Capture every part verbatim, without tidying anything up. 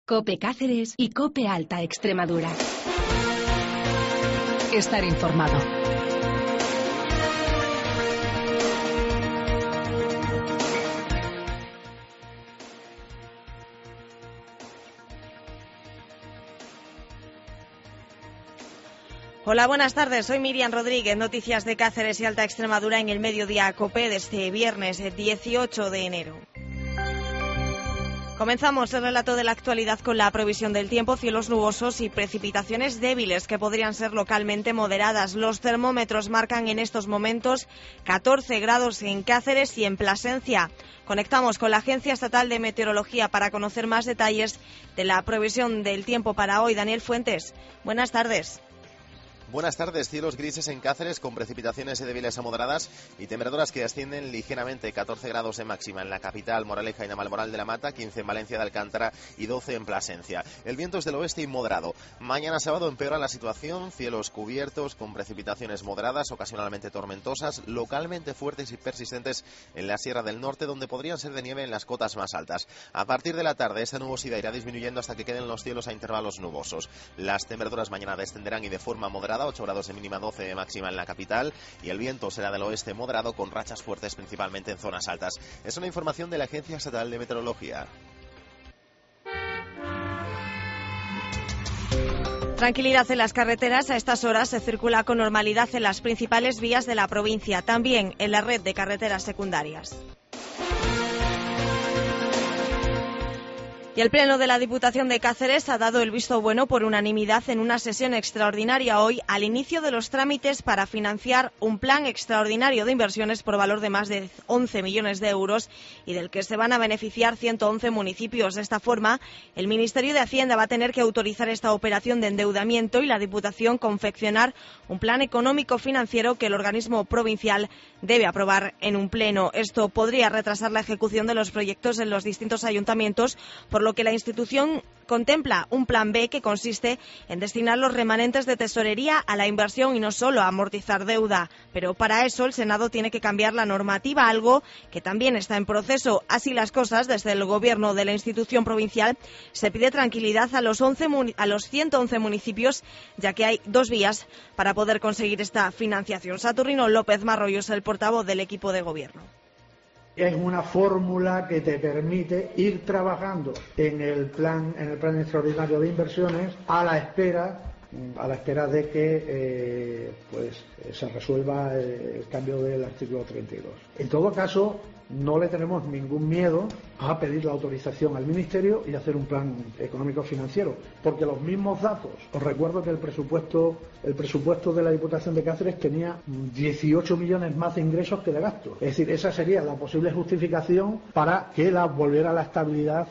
COPE Cáceres y COPE Alta Extremadura. Estar informado. Hola, buenas tardes. Soy Miriam Rodríguez. Noticias de Cáceres y Alta Extremadura en el Mediodía COPE de este viernes dieciocho de enero. Comenzamos el relato de la actualidad con la previsión del tiempo, cielos nubosos y precipitaciones débiles que podrían ser localmente moderadas. Los termómetros marcan en estos momentos catorce grados en Cáceres y en Plasencia. Conectamos con la Agencia Estatal de Meteorología para conocer más detalles de la previsión del tiempo para hoy. Daniel Fuentes, buenas tardes. Buenas tardes, cielos grises en Cáceres con precipitaciones débiles a moderadas y temperaturas que ascienden ligeramente, catorce grados de máxima en la capital, Moraleja y Navalmoral de la Mata, quince en Valencia de Alcántara y doce en Plasencia. El viento es del oeste y moderado. Mañana sábado empeora la situación, cielos cubiertos con precipitaciones moderadas, ocasionalmente tormentosas, localmente fuertes y persistentes en la Sierra del Norte, donde podrían ser de nieve en las cotas más altas. A partir de la tarde, esta nubosidad irá disminuyendo hasta que queden los cielos a intervalos nubosos. Las temperaturas mañana descenderán y de forma moderada, ocho grados de mínima, doce de máxima en la capital, y el viento será del oeste moderado con rachas fuertes principalmente en zonas altas. Es una información de la Agencia Estatal de Meteorología. Tranquilidad en las carreteras. A estas horas se circula con normalidad en las principales vías de la provincia, también en la red de carreteras secundarias. Y el Pleno de la Diputación de Cáceres ha dado el visto bueno por unanimidad en una sesión extraordinaria hoy al inicio de los trámites para financiar un plan extraordinario de inversiones por valor de más de once millones de euros y del que se van a beneficiar ciento once municipios. De esta forma, el Ministerio de Hacienda va a tener que autorizar esta operación de endeudamiento y la Diputación confeccionar un plan económico financiero que el organismo provincial debe aprobar en un pleno. Esto podría retrasar la ejecución de los proyectos en los distintos ayuntamientos, por lo que la institución contempla un plan B que consiste en destinar los remanentes de tesorería a la inversión y no solo a amortizar deuda. Pero para eso el Senado tiene que cambiar la normativa, algo que también está en proceso. Así las cosas, desde el Gobierno de la institución provincial se pide tranquilidad a los, once, a los ciento once municipios, ya que hay dos vías para poder conseguir esta financiación. Saturnino López Marroyo es el portavoz del equipo de Gobierno. Es una fórmula que te permite ir trabajando en el plan, en el plan extraordinario de inversiones a la espera, a la espera de que eh, pues se resuelva el cambio del artículo treinta y dos. En todo caso, no le tenemos ningún miedo a pedir la autorización al Ministerio y hacer un plan económico financiero, porque los mismos datos, os recuerdo que el presupuesto el presupuesto de la Diputación de Cáceres tenía dieciocho millones más de ingresos que de gastos. Es decir, esa sería la posible justificación para que la volviera a la estabilidad.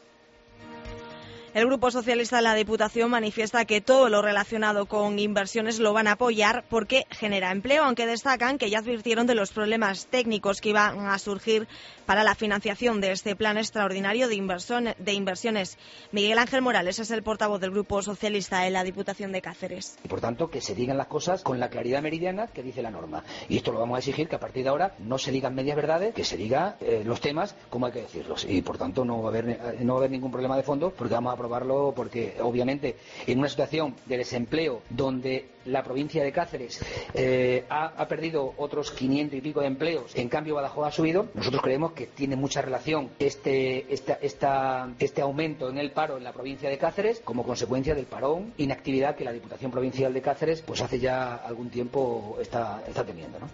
El Grupo Socialista de la Diputación manifiesta que todo lo relacionado con inversiones lo van a apoyar porque genera empleo, aunque destacan que ya advirtieron de los problemas técnicos que iban a surgir para la financiación de este plan extraordinario de, inversión, de inversiones. Miguel Ángel Morales es el portavoz del Grupo Socialista de la Diputación de Cáceres. Y por tanto, que se digan las cosas con la claridad meridiana que dice la norma. Y esto lo vamos a exigir, que a partir de ahora no se digan medias verdades, que se digan eh, los temas como hay que decirlos. Y por tanto no va a haber, no va a haber ningún problema de fondo, porque vamos a aprobarlo, porque obviamente en una situación de desempleo donde la provincia de Cáceres eh, ha, ha perdido otros quinientos y pico de empleos, en cambio Badajoz ha subido, nosotros creemos que tiene mucha relación este, esta, esta, este aumento en el paro en la provincia de Cáceres como consecuencia del parón, inactividad que la Diputación Provincial de Cáceres pues hace ya algún tiempo está, está teniendo, ¿no?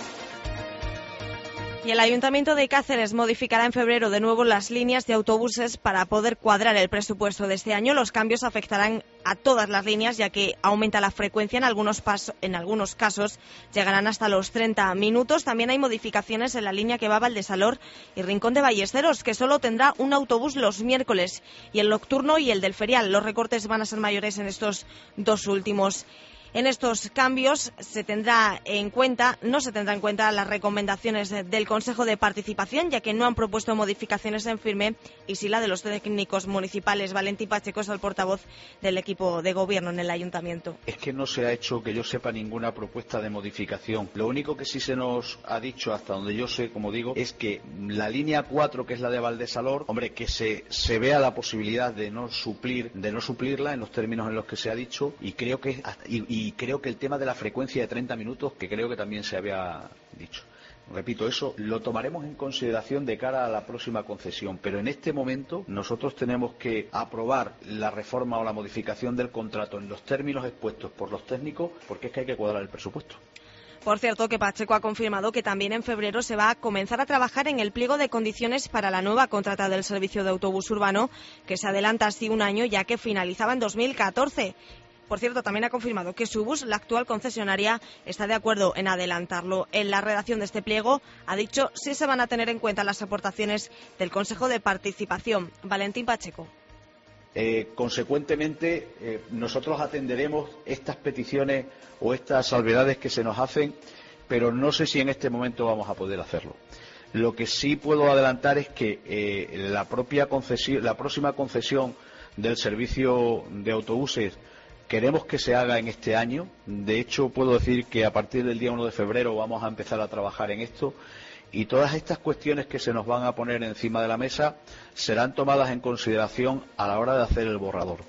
Y el Ayuntamiento de Cáceres modificará en febrero de nuevo las líneas de autobuses para poder cuadrar el presupuesto de este año. Los cambios afectarán a todas las líneas, ya que aumenta la frecuencia. En algunos, paso, en algunos casos llegarán hasta los treinta minutos. También hay modificaciones en la línea que va a Valdesalor y Rincón de Ballesteros, que solo tendrá un autobús los miércoles, y el nocturno y el del ferial. Los recortes van a ser mayores en estos dos últimos. En estos cambios se tendrá en cuenta, no se tendrá en cuenta las recomendaciones del Consejo de Participación, ya que no han propuesto modificaciones en firme, y sí la de los técnicos municipales. Valentín Pacheco es el portavoz del equipo de gobierno en el ayuntamiento. Es que no se ha hecho, que yo sepa, ninguna propuesta de modificación. Lo único que sí se nos ha dicho, hasta donde yo sé, como digo, es que la línea cuatro, que es la de Valdesalor, hombre, que se, se vea la posibilidad de no suplir, de no suplirla en los términos en los que se ha dicho, y creo que y, y creo que el tema de la frecuencia de treinta minutos, que creo que también se había dicho. Repito, eso lo tomaremos en consideración de cara a la próxima concesión, pero en este momento nosotros tenemos que aprobar la reforma o la modificación del contrato en los términos expuestos por los técnicos, porque es que hay que cuadrar el presupuesto. Por cierto, que Pacheco ha confirmado que también en febrero se va a comenzar a trabajar en el pliego de condiciones para la nueva contrata del servicio de autobús urbano, que se adelanta así un año, ya que finalizaba en dos mil catorce. Por cierto, también ha confirmado que Subus, la actual concesionaria, está de acuerdo en adelantarlo. En la redacción de este pliego ha dicho sí se van a tener en cuenta las aportaciones del Consejo de Participación. Valentín Pacheco. Eh, consecuentemente, eh, nosotros atenderemos estas peticiones o estas salvedades que se nos hacen, pero no sé si en este momento vamos a poder hacerlo. Lo que sí puedo adelantar es que eh, la propia concesión, la próxima concesión del servicio de autobuses queremos que se haga en este año. De hecho, puedo decir que a partir del día uno de febrero vamos a empezar a trabajar en esto, y todas estas cuestiones que se nos van a poner encima de la mesa serán tomadas en consideración a la hora de hacer el borrador.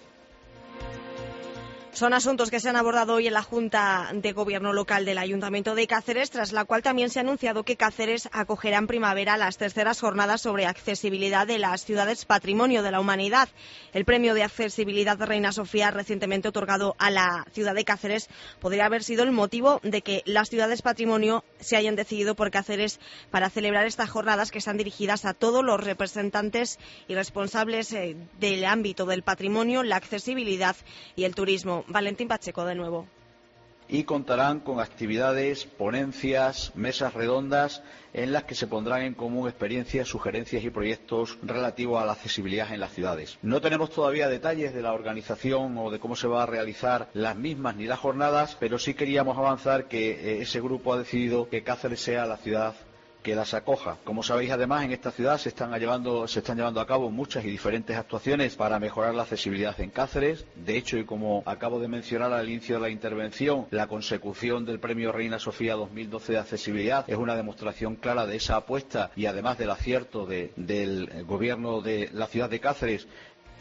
Son asuntos que se han abordado hoy en la Junta de Gobierno Local del Ayuntamiento de Cáceres, tras la cual también se ha anunciado que Cáceres acogerá en primavera las terceras jornadas sobre accesibilidad de las ciudades Patrimonio de la Humanidad. El premio de accesibilidad de Reina Sofía, recientemente otorgado a la ciudad de Cáceres, podría haber sido el motivo de que las ciudades Patrimonio se hayan decidido por Cáceres para celebrar estas jornadas, que están dirigidas a todos los representantes y responsables eh, del ámbito del patrimonio, la accesibilidad y el turismo. Valentín Pacheco, de nuevo. Y contarán con actividades, ponencias, mesas redondas en las que se pondrán en común experiencias, sugerencias y proyectos relativos a la accesibilidad en las ciudades. No tenemos todavía detalles de la organización o de cómo se va a realizar las mismas ni las jornadas, pero sí queríamos avanzar que eh, ese grupo ha decidido que Cáceres sea la ciudad que las acoja. Como sabéis, además, en esta ciudad se están llevando, se están llevando a cabo muchas y diferentes actuaciones para mejorar la accesibilidad en Cáceres. De hecho, y como acabo de mencionar al inicio de la intervención, la consecución del Premio Reina Sofía dos mil doce de accesibilidad es una demostración clara de esa apuesta y además del acierto de, del gobierno de la ciudad de Cáceres.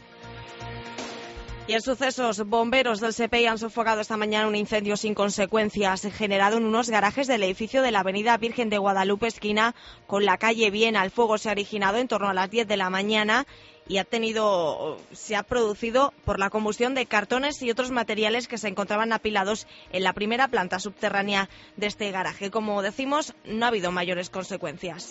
Y en sucesos, bomberos del S E P E I han sofocado esta mañana un incendio sin consecuencias generado en unos garajes del edificio de la avenida Virgen de Guadalupe, esquina con la calle Viena. El fuego se ha originado en torno a las diez de la mañana y ha tenido, se ha producido por la combustión de cartones y otros materiales que se encontraban apilados en la primera planta subterránea de este garaje. Como decimos, no ha habido mayores consecuencias.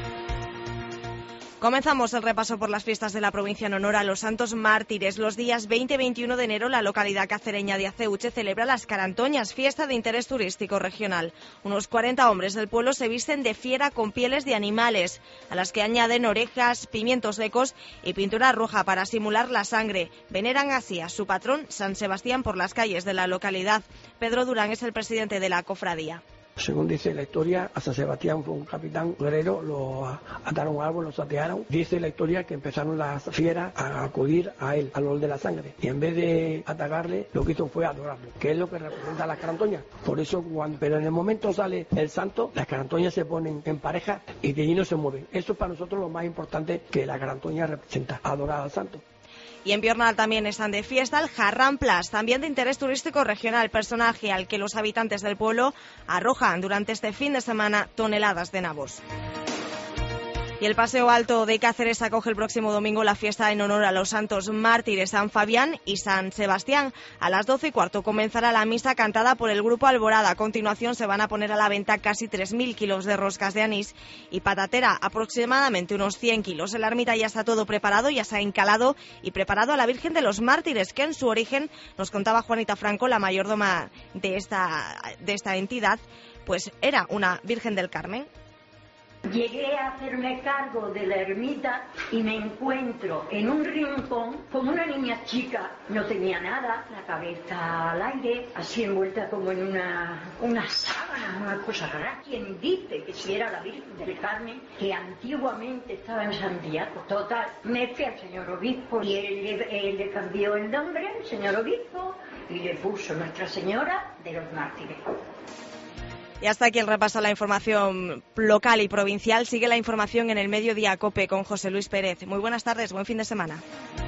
Comenzamos el repaso por las fiestas de la provincia en honor a los santos mártires. Los días veinte y veintiuno de enero, la localidad cacereña de Aceuche celebra las Carantoñas, fiesta de interés turístico regional. Unos cuarenta hombres del pueblo se visten de fiera con pieles de animales, a las que añaden orejas, pimientos secos y pintura roja para simular la sangre. Veneran así a su patrón, San Sebastián, por las calles de la localidad. Pedro Durán es el presidente de la cofradía. Según dice la historia, a San Sebastián fue un capitán guerrero, lo ataron a un árbol, lo saquearon. Dice la historia que empezaron las fieras a acudir a él, al olor de la sangre. Y en vez de atacarle, lo que hizo fue adorarlo, que es lo que representa a las carantoñas. Por eso, cuando, pero en el momento sale el santo, las carantoñas se ponen en pareja y de allí no se mueven. Eso es para nosotros lo más importante que la carantoña representa, adorar al santo. Y en Piornal también están de fiesta el Jarramplas, también de interés turístico regional, personaje al que los habitantes del pueblo arrojan durante este fin de semana toneladas de nabos. Y el Paseo Alto de Cáceres acoge el próximo domingo la fiesta en honor a los santos mártires San Fabián y San Sebastián. A las doce y cuarto comenzará la misa cantada por el grupo Alborada. A continuación se van a poner a la venta casi tres mil kilos de roscas de anís y patatera, aproximadamente unos cien kilos. En la ermita ya está todo preparado, ya se ha encalado y preparado a la Virgen de los Mártires, que en su origen, nos contaba Juanita Franco, la mayordoma de esta, de esta entidad, pues era una Virgen del Carmen. Llegué a hacerme cargo de la ermita y me encuentro en un rincón con una niña chica, no tenía nada, la cabeza al aire, así envuelta como en una, una sábana, una cosa rara. Quien dice que si era la Virgen del Carmen, que antiguamente estaba en Santiago. Total, me fui al señor obispo y él, le- él le cambió el nombre, el señor obispo, y le puso Nuestra Señora de los Mártires. Y hasta aquí el repaso a la información local y provincial. Sigue la información en el Mediodía COPE con José Luis Pérez. Muy buenas tardes, buen fin de semana.